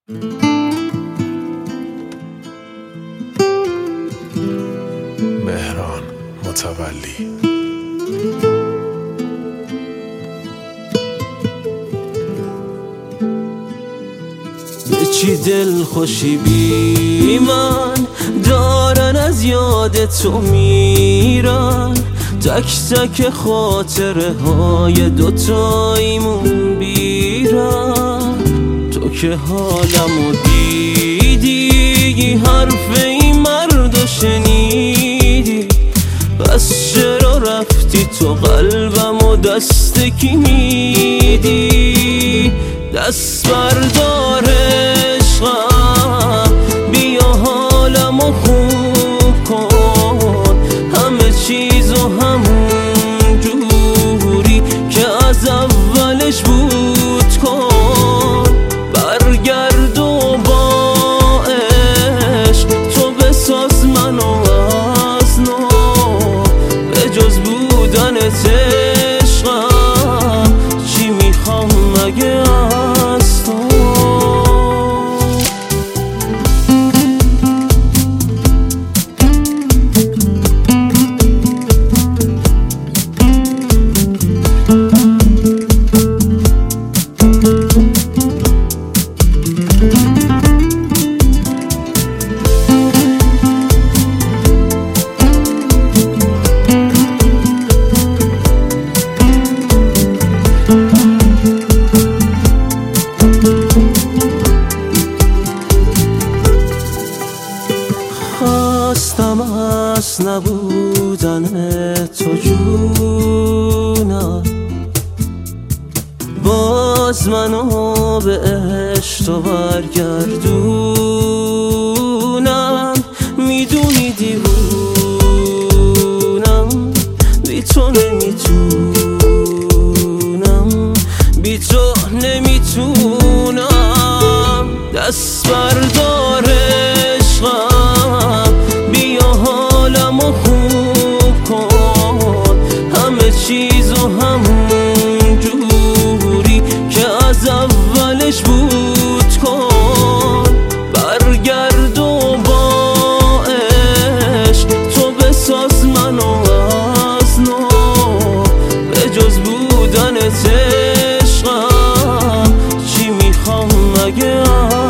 مهران متولی. به چی دل خوشی بی من دارن از یاد تو میرن، تک تک خاطره های دوتاییمون بیرن. تو که حالمو دیدی، حرف این مردو شنیدی، پس چرا رفتی تو قلبمو دست کی میدی؟ دست بردار عشقم، بیا حالمو خوب کن، همه چیزو همون جوری که از اولش بود کن. برگرد و با عشق تو بساز منو از نو، به جز بودنت عشقم چی میخوام مگه از تو؟ خواستم از نبودن تو جونم، باز منو به عشق تو برگردونم. میدونی دیوونم، بی تو نمیتونم، بی تو نمیتونم. دست بردار عشقم، بیا حالمو خوب کن، همه چیزو همون جوری که از اولش بود کن. برگرد و با عشق تو بساز منو از نو، به جز بودنت عشقم چی میخوام مگه